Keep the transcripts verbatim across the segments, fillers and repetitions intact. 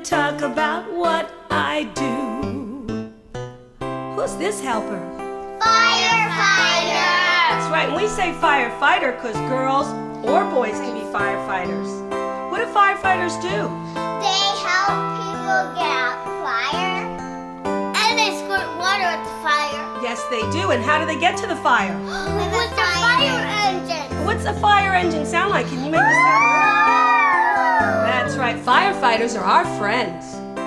talk about what I do. Who's this helper? Firefighter! That's right, and we say firefighter because girls or boys can be firefighters. What do firefighters do? They help people get out the fire. And they squirt water at the fire. Yes, they do. And how do they get to the fire? With the fire engine. What's a fire engine sound like? Can you make the sound? That's right, firefighters are our friends.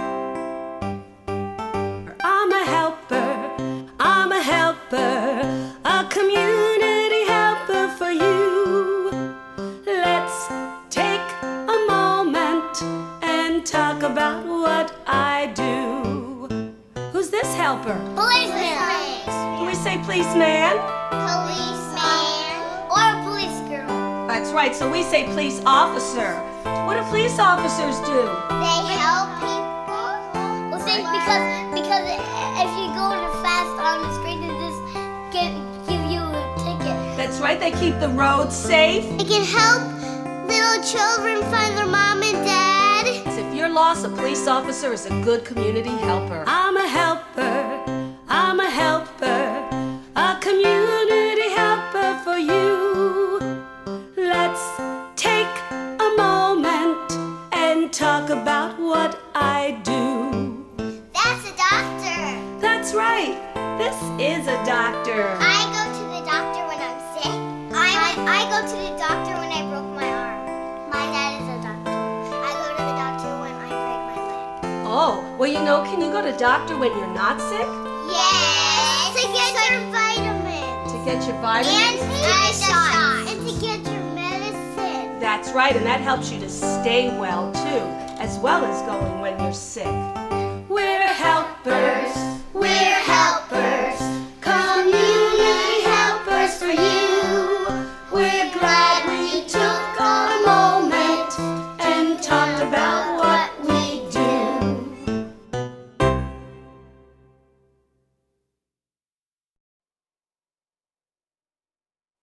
I'm a helper, I'm a helper, a community helper for you. Let's take a moment and talk about what I do. Who's this helper? Policeman. Do we say policeman? Policeman. Or police girl. That's right, so we say police officer. What do police officers do? They help people. Well, see, because because if you go too fast on the street, they just give, give you a ticket. That's right, they keep the roads safe. They can help little children find their mom and dad. If you're lost, a police officer is a good community helper. I'm a helper, I'm a helper, a community helper for you. Let's take a moment and talk about what I do. That's a doctor. That's right, this is a doctor. I go to the doctor when I'm sick. I I go to the doctor when I broke my arm. My dad is a doctor. I go to the doctor when I break my leg. Oh, well, you know, can you go to doctor when you're not sick? Yes. To get your vitamins. To get your And vitamins? to get a shot. And to get your medicine. That's right, and that helps you to stay well, too, as well as going when you're sick. We're helpers, we're helpers, community helpers for you. We're glad we took a moment and talked about